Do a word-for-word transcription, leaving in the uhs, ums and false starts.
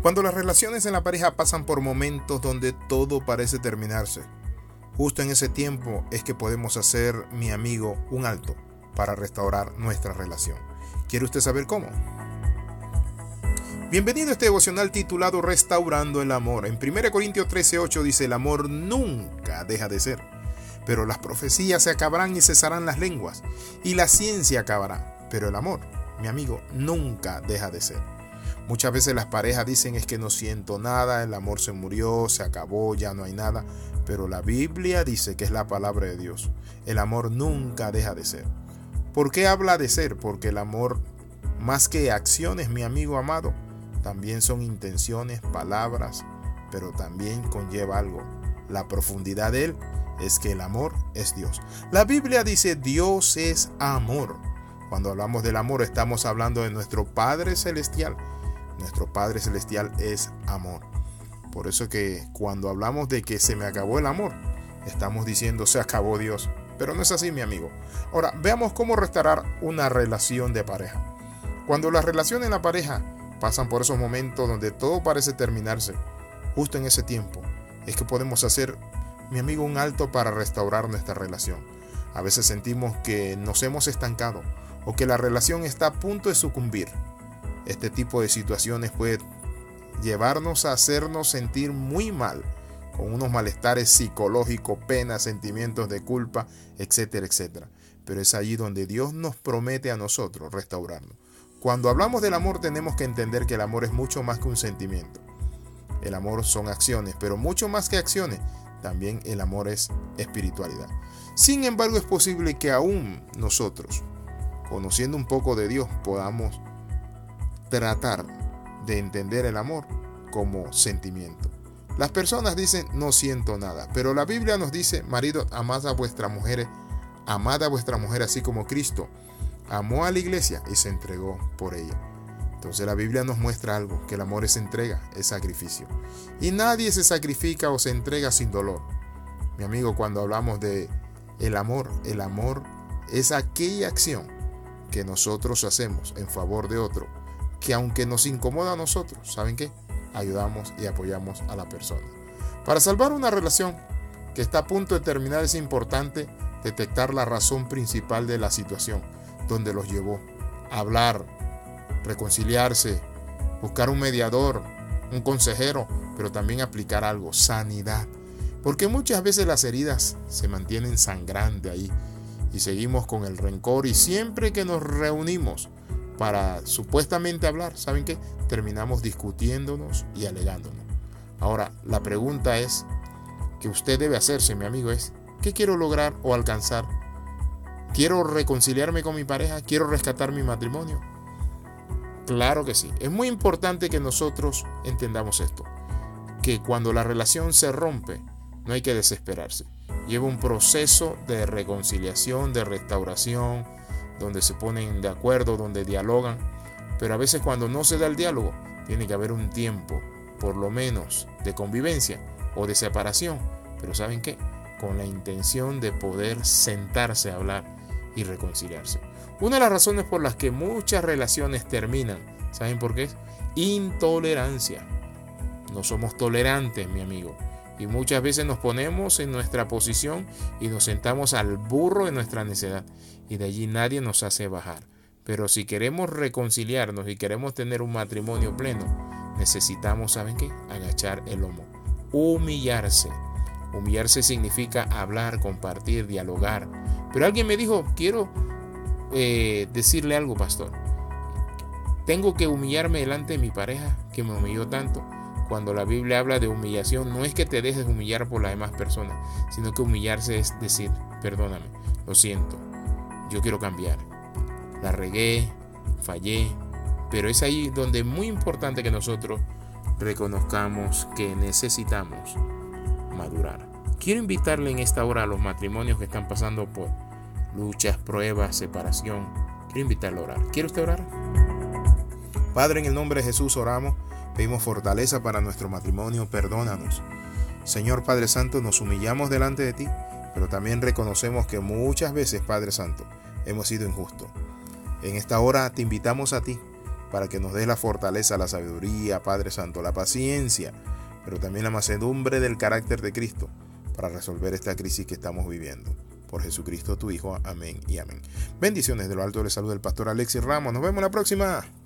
Cuando las relaciones en la pareja pasan por momentos donde todo parece terminarse, justo en ese tiempo es que podemos hacer, mi amigo, un alto para restaurar nuestra relación. ¿Quiere usted saber cómo? Bienvenido a este devocional titulado Restaurando el Amor. En primera Corintios trece ocho dice: el amor nunca deja de ser, pero las profecías se acabarán y cesarán las lenguas, y la ciencia acabará, pero el amor, mi amigo, nunca deja de ser. Muchas veces las parejas dicen: es que no siento nada, el amor se murió, se acabó, ya no hay nada. Pero la Biblia dice, que es la palabra de Dios, el amor nunca deja de ser. ¿Por qué habla de ser? Porque el amor, más que acciones, mi amigo amado, también son intenciones, palabras, pero también conlleva algo. La profundidad de él es que el amor es Dios. La Biblia dice: Dios es amor. Cuando hablamos del amor, estamos hablando de nuestro Padre Celestial. Nuestro Padre Celestial es amor. Por eso que cuando hablamos de que se me acabó el amor, estamos diciendo se acabó Dios. Pero no es así, mi amigo. Ahora, veamos cómo restaurar una relación de pareja. Cuando las relaciones en la pareja pasan por esos momentos donde todo parece terminarse, justo en ese tiempo es que podemos hacer, mi amigo, un alto para restaurar nuestra relación. A veces sentimos que nos hemos estancado o que la relación está a punto de sucumbir. Este tipo de situaciones puede llevarnos a hacernos sentir muy mal, con unos malestares psicológicos, penas, sentimientos de culpa, etcétera, etcétera. Pero es allí donde Dios nos promete a nosotros restaurarnos. Cuando hablamos del amor, tenemos que entender que el amor es mucho más que un sentimiento. El amor son acciones, pero mucho más que acciones, también el amor es espiritualidad. Sin embargo, es posible que aún nosotros, conociendo un poco de Dios, podamos tratar de entender el amor como sentimiento. Las personas dicen: no siento nada, pero la Biblia nos dice: maridos, amad a vuestras mujeres, amad a vuestra mujer así como Cristo amó a la iglesia y se entregó por ella. Entonces la Biblia nos muestra algo, que el amor es entrega, es sacrificio. Y nadie se sacrifica o se entrega sin dolor. Mi amigo, cuando hablamos de el amor, el amor es aquella acción que nosotros hacemos en favor de otro, que aunque nos incomoda a nosotros, ¿saben qué? Ayudamos y apoyamos a la persona. Para salvar una relación que está a punto de terminar, es importante detectar la razón principal de la situación, donde los llevó. Hablar, reconciliarse, buscar un mediador, un consejero, pero también aplicar algo, sanidad. Porque muchas veces las heridas se mantienen sangrando ahí y seguimos con el rencor, y siempre que nos reunimos para supuestamente hablar, ¿saben qué? Terminamos discutiéndonos y alegándonos. Ahora, la pregunta es que usted debe hacerse, mi amigo, es: ¿qué quiero lograr o alcanzar? ¿Quiero reconciliarme con mi pareja? ¿Quiero rescatar mi matrimonio? Claro que sí. Es muy importante que nosotros entendamos esto, que cuando la relación se rompe, no hay que desesperarse. Lleva un proceso de reconciliación, de restauración, donde se ponen de acuerdo, donde dialogan. Pero a veces, cuando no se da el diálogo, tiene que haber un tiempo, por lo menos, de convivencia o de separación. Pero ¿saben qué? Con la intención de poder sentarse a hablar y reconciliarse. Una de las razones por las que muchas relaciones terminan, ¿saben por qué? Intolerancia. No somos tolerantes, mi amigo. Y muchas veces nos ponemos en nuestra posición y nos sentamos al burro de nuestra necedad. Y de allí nadie nos hace bajar. Pero si queremos reconciliarnos y queremos tener un matrimonio pleno, necesitamos, ¿saben qué? Agachar el lomo. Humillarse. Humillarse significa hablar, compartir, dialogar. Pero alguien me dijo: quiero eh, decirle algo, pastor. Tengo que humillarme delante de mi pareja, que me humilló tanto. Cuando la Biblia habla de humillación, no es que te dejes humillar por las demás personas, sino que humillarse es decir: perdóname, lo siento, yo quiero cambiar. La regué, fallé. Pero es ahí donde es muy importante que nosotros reconozcamos que necesitamos madurar. Quiero invitarle en esta hora a los matrimonios que están pasando por luchas, pruebas, separación. Quiero invitarle a orar. ¿Quiere usted orar? Padre, en el nombre de Jesús oramos. Pedimos fortaleza para nuestro matrimonio. Perdónanos. Señor Padre Santo, nos humillamos delante de ti, pero también reconocemos que muchas veces, Padre Santo, hemos sido injustos. En esta hora te invitamos a ti para que nos dé la fortaleza, la sabiduría, Padre Santo, la paciencia, pero también la mansedumbre del carácter de Cristo para resolver esta crisis que estamos viviendo. Por Jesucristo tu Hijo, amén y amén. Bendiciones de lo alto, le saluda el pastor Alexis Ramos. Nos vemos la próxima.